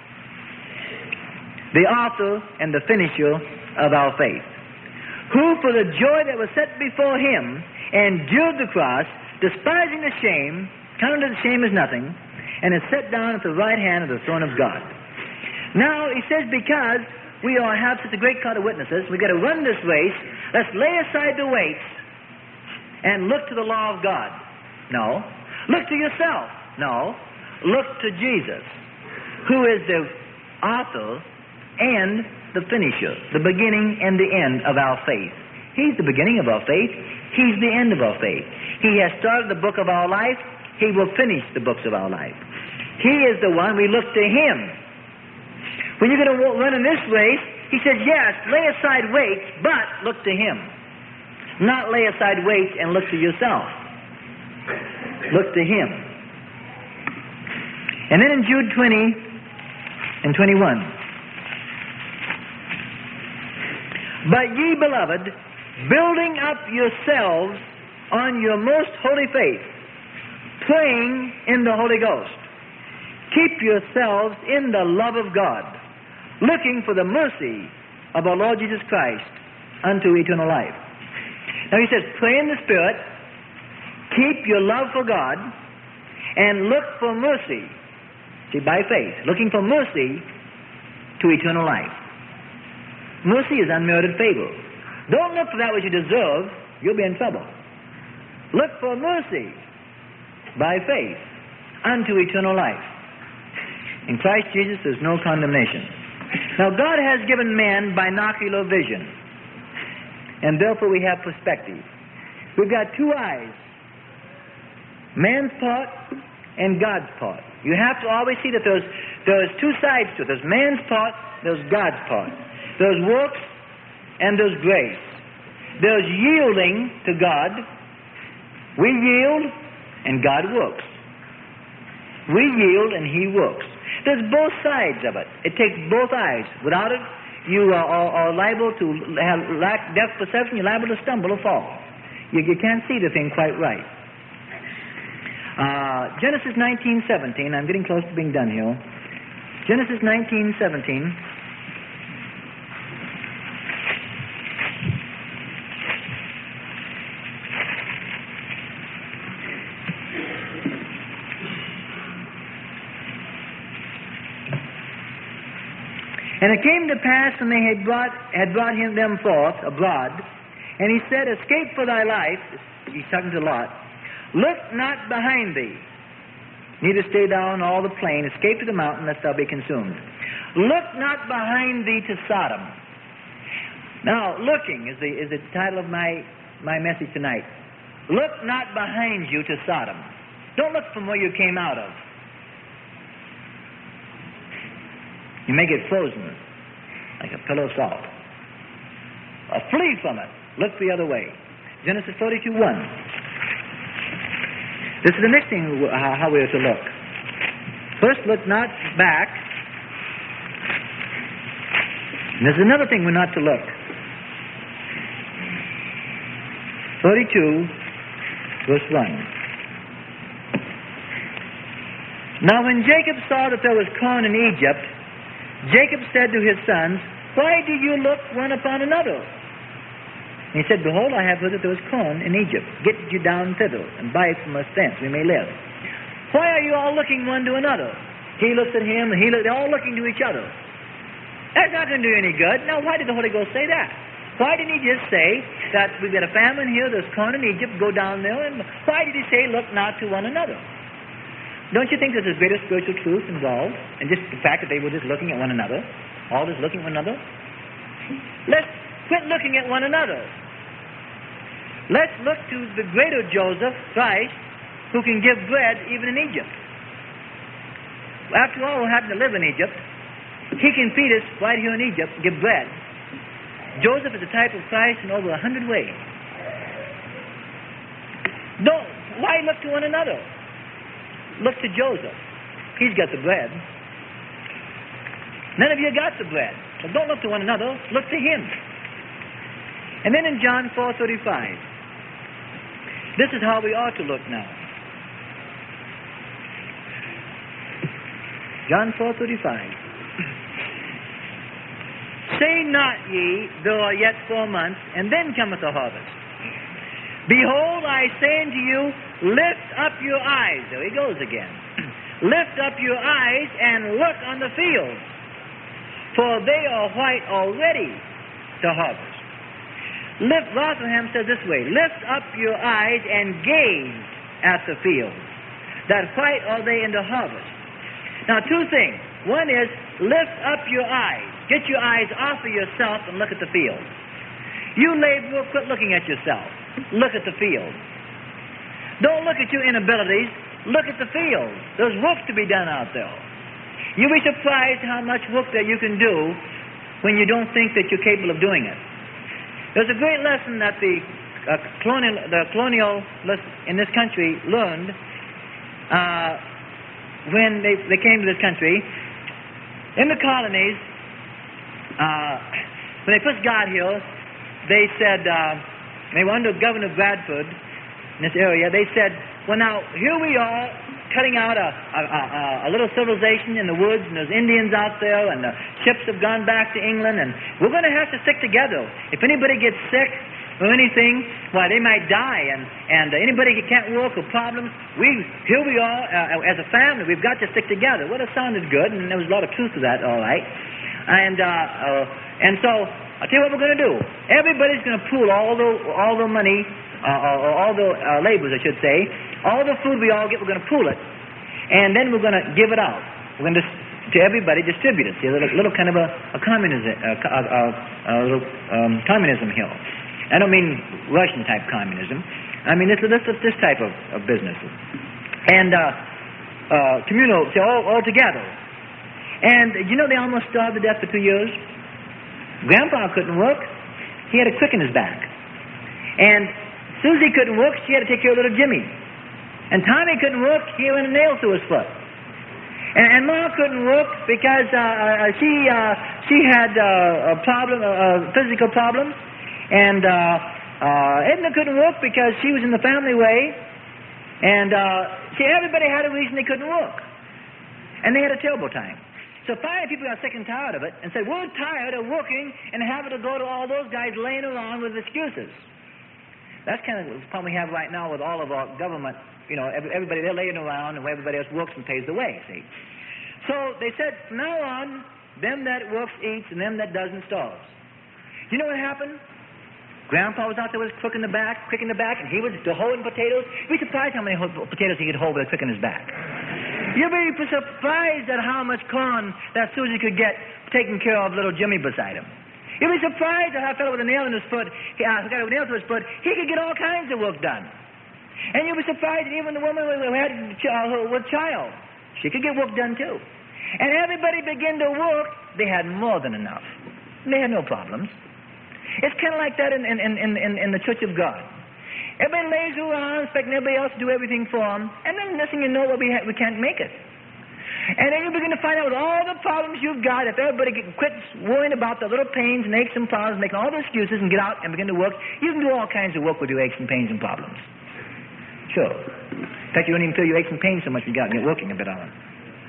the author and the finisher of our faith, who for the joy that was set before Him endured the cross, despising the shame, counted the shame as nothing, and is set down at the right hand of the throne of God. Now, he says, because we all have such a great cloud of witnesses, we've got to run this race. Let's lay aside the weights and look to the law of God. No. Look to yourself. No. Look to Jesus, who is the author and the finisher, the beginning and the end of our faith. He's the beginning of our faith. He's the end of our faith. He has started the book of our life. He will finish the books of our life. He is the one. We look to Him. When you're going to run in this race, he says, yes, lay aside weights, but look to Him. Not lay aside weights and look to yourself. Look to Him. And then in Jude twenty and twenty-one, but ye, beloved, building up yourselves on your most holy faith, praying in the Holy Ghost, keep yourselves in the love of God, looking for the mercy of our Lord Jesus Christ unto eternal life. Now he says, pray in the Spirit, keep your love for God, and look for mercy. See, by faith, looking for mercy to eternal life. Mercy is unmerited favor. Don't look for that which you deserve, you'll be in trouble. Look for mercy by faith unto eternal life. In Christ Jesus, there's no condemnation. Now, God has given man binocular vision, and therefore we have perspective. We've got two eyes, man's part and God's part. You have to always see that there's, there's two sides to it. There's man's part, there's God's part. There's works, and there's grace. There's yielding to God. We yield, and God works. We yield, and He works. There's both sides of it. It takes both eyes. Without it, you are, are, are liable to have lack depth perception. You're liable to stumble or fall. You, you can't see the thing quite right. Uh, Genesis nineteen seventeen. I'm getting close to being done here. Genesis nineteen seventeen. And it came to pass when they had brought had brought him them forth abroad, and he said, escape for thy life. He's talking to Lot. Look not behind thee, neither stay thou on all the plain. Escape to the mountain, lest thou be consumed. Look not behind thee to Sodom. Now, looking is the is the title of my my message tonight. Look not behind you to Sodom. Don't look from where you came out of. You may get frozen like a pillow of salt. Or flee from it. Look the other way. Genesis forty-two one. This is the next thing how, how we are to look. First, look not back. And there's another thing we're not to look. forty-two, verse one. Now when Jacob saw that there was corn in Egypt, Jacob said to his sons, why do you look one upon another? And he said, behold, I have hither there was corn in Egypt. Get you down thither, and buy it from us thence, we may live. Why are you all looking one to another? He looks at him, and he look, they're all looking to each other. That's not going to do any good. Now, why did the Holy Ghost say that? Why didn't he just say that we've got a famine here, there's corn in Egypt, go down there? And why did he say, look not to one another? Don't you think there's a greater spiritual truth involved in just the fact that they were just looking at one another? All just looking at one another? Let's quit looking at one another. Let's look to the greater Joseph, Christ, who can give bread even in Egypt. After all, we happen to live in Egypt. He can feed us right here in Egypt, give bread. Joseph is a type of Christ in over a hundred ways. Don't, why look to one another? Look to Joseph. He's got the bread. None of you got the bread. So don't look to one another. Look to him. And then in John four thirty-five, this is how we ought to look now. John four thirty-five. Say not ye, there are yet four months, and then cometh the harvest. Behold, I say unto you, lift up your eyes. There he goes again. Lift up your eyes and look on the fields, for they are white already to harvest. Lift, Rotherham says this way, lift up your eyes and gaze at the fields, that white are they into harvest. Now, two things. One is, lift up your eyes. Get your eyes off of yourself and look at the field. You laborer, quit looking at yourself. Look at the field. Don't look at your inabilities. Look at the field. There's work to be done out there. You'll be surprised how much work that you can do when you don't think that you're capable of doing it. There's a great lesson that the uh, colonial, the colonialists in this country learned uh, when they, they came to this country. In the colonies, uh, when they first got here, they said, uh, they were under Governor Bradford in this area, they said, well, now, here we are cutting out a, a, a, a little civilization in the woods, and there's Indians out there, and the ships have gone back to England, and we're going to have to stick together. If anybody gets sick or anything, why, they might die, and, and uh, anybody who can't work or problems, we, here we are, uh, as a family, we've got to stick together. Well, it sounded good, and there was a lot of truth to that, all right. And, uh, uh, and so, I'll tell you what we're going to do. Everybody's going to pool all the, all the money, uh, or all the uh, labors, I should say, all the food we all get, we're going to pool it, and then we're going to give it out. We're going to, to everybody, distribute it. See, a little, little kind of a, a communism, a, a, a, a little um, communism here. I don't mean Russian-type communism. I mean this, this, this type of, of business. And uh, uh, communal, see, all, all together. And you know they almost starved to death for two years? Grandpa couldn't work. He had a crick in his back. And Susie couldn't work. She had to take care of little Jimmy. And Tommy couldn't work. He went a nail through his foot. And, and Ma couldn't work because uh, uh, she uh, she had uh, a problem, uh, physical problems. And uh, uh, Edna couldn't work because she was in the family way. And uh, see, everybody had a reason they couldn't work. And they had a terrible time. So finally people got sick and tired of it and said, we're tired of working and having to go to all those guys laying around with excuses. That's kind of the problem we have right now with all of our government. You know, everybody, they're laying around and everybody else works and pays the way, see. So they said, from now on, them that works eats and them that doesn't starves. You know what happened? Grandpa was out there with his crook in the back, crick in the back, and he was holding potatoes. You'd be surprised how many potatoes he could hold with a crick in his back. You'd be surprised at how much corn that Susie could get taking care of little Jimmy beside him. You'd be surprised at how a fellow with a nail in his foot, he uh, got a nail to his foot, he could get all kinds of work done. And you'd be surprised that even the woman who had uh, with child, she could get work done too. And everybody began to work, they had more than enough. They had no problems. It's kind of like that in, in, in, in, in the Church of God. Everybody lays around expecting everybody else to do everything for them, and then next thing you know, well, we, ha- we can't make it. And then you begin to find out with all the problems you've got, if everybody get, quits worrying about the little pains and aches and problems, making all the excuses and get out and begin to work, you can do all kinds of work with your aches and pains and problems. Sure. In fact, you don't even feel your aches and pains so much when you get out and you're working a bit on them.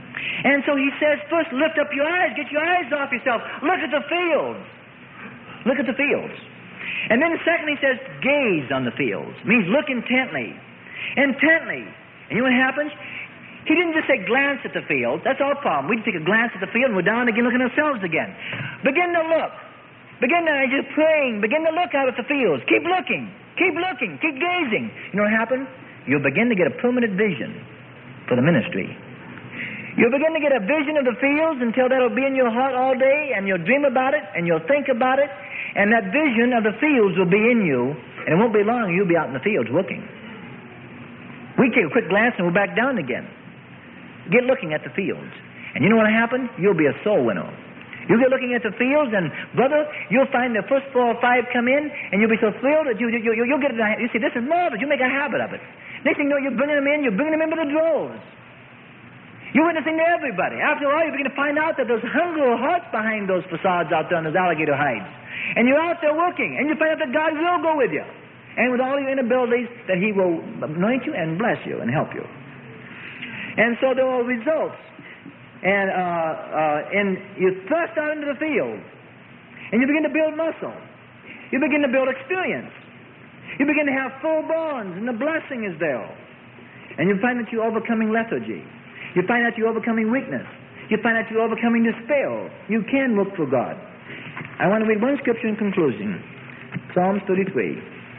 And so he says, first lift up your eyes, get your eyes off yourself. Look at the fields. Look at the fields. And then secondly, he says, gaze on the fields. It means look intently. Intently. And you know what happens? He didn't just say glance at the fields. That's our problem. We just take a glance at the field and we're down again looking at ourselves again. Begin to look. Begin to just praying. Begin to look out at the fields. Keep looking. Keep looking. Keep gazing. You know what happens? You'll begin to get a permanent vision for the ministry. You'll begin to get a vision of the fields until that'll be in your heart all day, and you'll dream about it, and you'll think about it, and that vision of the fields will be in you, and it won't be long, you'll be out in the fields looking. We take a quick glance and we're back down again. Get looking at the fields. And you know what'll happen? You'll be a soul winner. You get looking at the fields, and brother, you'll find the first four or five come in, and you'll be so thrilled that you, you, you, you'll get it. You see, this is marvelous. You make a habit of it. Next thing you know, you're bringing them in, you're bringing them in by the droves. You're witnessing to everybody. After all, you begin to find out that there's hungry hearts behind those facades out there on those alligator hides. And you're out there working, and you find out that God will go with you. And with all your inabilities, that He will anoint you and bless you and help you. And so there are results. And, uh, uh, and you thrust out into the field, and you begin to build muscle. You begin to build experience. You begin to have full bonds, and the blessing is there. And you find that you're overcoming lethargy. You find out you're overcoming weakness. You find out you're overcoming despair. You can look for God. I want to read one scripture in conclusion. Psalms thirty-three.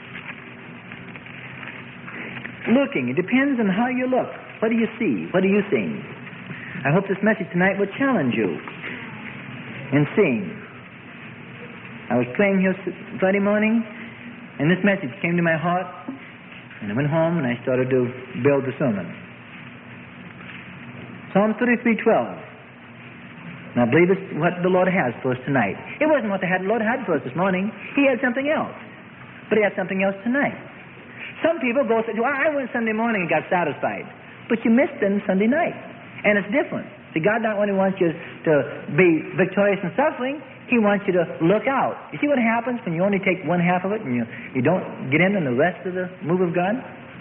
Looking. It depends on how you look. What do you see? What are you seeing? I hope this message tonight will challenge you in seeing. I was praying here Friday morning, and this message came to my heart, and I went home and I started to build the sermon. Psalm thirty-three twelve. And I believe it's what the Lord has for us tonight. It wasn't what the Lord had for us this morning. He had something else. But He had something else tonight. Some people go say, well, I went Sunday morning and got satisfied. But you missed them Sunday night. And it's different. See, God not only wants you to be victorious in suffering, He wants you to look out. You see what happens when you only take one half of it and you, you don't get in on the rest of the move of God?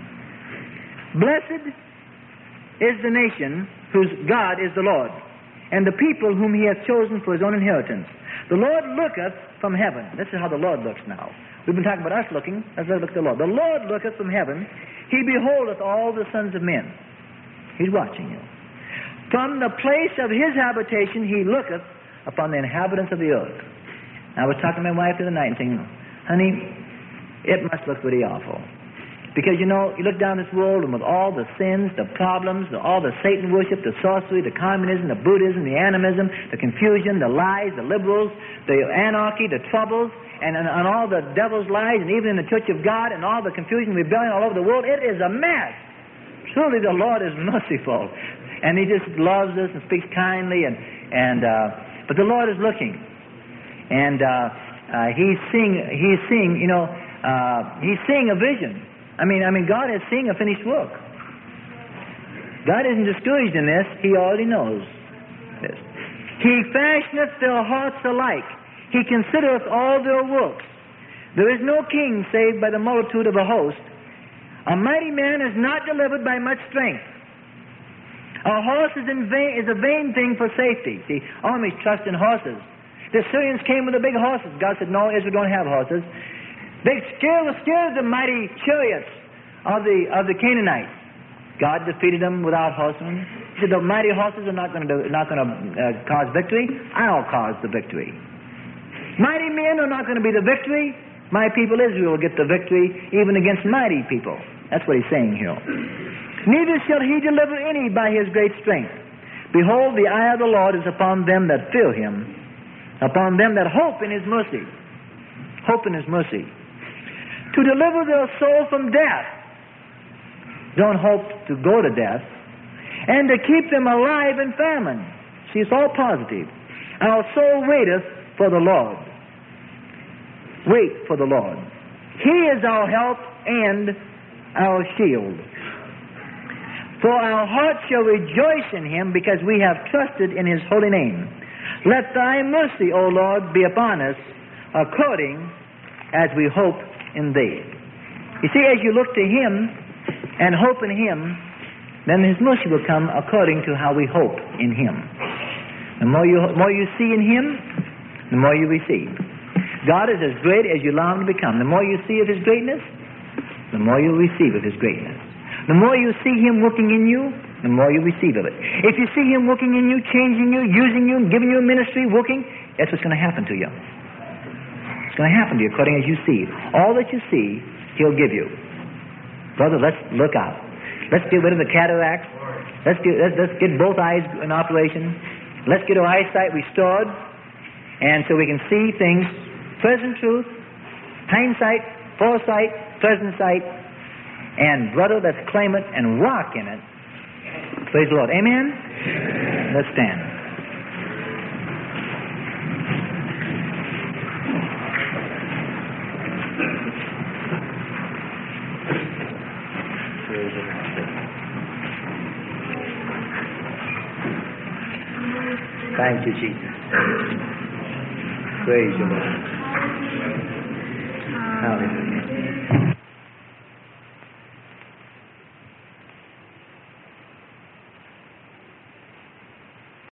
Blessed is the nation whose God is the Lord, and the people whom He hath chosen for His own inheritance. The Lord looketh from heaven. This is how the Lord looks now. We've been talking about us looking. Let's look at the Lord. The Lord looketh from heaven. He beholdeth all the sons of men. He's watching you. From the place of His habitation He looketh upon the inhabitants of the earth. I was talking to my wife the other night and saying, honey, it must look pretty awful. Because, you know, you look down this world, and with all the sins, the problems, the, all the Satan worship, the sorcery, the communism, the Buddhism, the animism, the confusion, the lies, the liberals, the anarchy, the troubles, and, and, and all the devil's lies, and even in the Church of God, and all the confusion, rebellion all over the world, it is a mess. Truly, the Lord is merciful. And He just loves us and speaks kindly, and, and uh, but the Lord is looking. And uh, uh, He's seeing, He's seeing, you know, uh, He's seeing a vision. I mean, I mean, God is seeing a finished work. God isn't discouraged in this. He already knows this. He fashioneth their hearts alike. He considereth all their works. There is no king saved by the multitude of a host. A mighty man is not delivered by much strength. A horse is, in vain, is a vain thing for safety. See, armies trust in horses. The Syrians came with the big horses. God said, no, Israel don't have horses. They scared, scared the mighty chariots of the of the Canaanites. God defeated them without horsemen. He said, the mighty horses are not going to not going to uh, cause victory. I'll cause the victory. Mighty men are not going to be the victory. My people Israel will get the victory even against mighty people. That's what He's saying here. Neither shall He deliver any by His great strength. Behold, the eye of the Lord is upon them that fear Him, upon them that hope in His mercy. Hope in His mercy. To deliver their soul from death. Don't hope to go to death. And to keep them alive in famine. See, it's all positive. Our soul waiteth for the Lord. Wait for the Lord. He is our help and our shield. For our heart shall rejoice in Him, because we have trusted in His holy name. Let Thy mercy, O Lord, be upon us, according as we hope in Thee. You see, as you look to Him and hope in Him, then His mercy will come according to how we hope in Him. The more you, more you see in Him, the more you receive. God is as great as you long to become. The more you see of His greatness, the more you receive of His greatness. The more you see Him working in you, the more you receive of it. If you see Him working in you, changing you, using you, giving you a ministry, working, that's what's going to happen to you. It's going to happen to you according as you see. All that you see, He'll give you. Brother, let's look out. Let's get rid of the cataracts. Let's get, let's, let's get both eyes in operation. Let's get our eyesight restored, and so we can see things, present truth, hindsight, foresight, present sight, and brother, let's claim it and walk in it. Praise the Lord. Amen? Amen. Let's stand. Thank you, Jesus. Praise you, Lord. Hallelujah.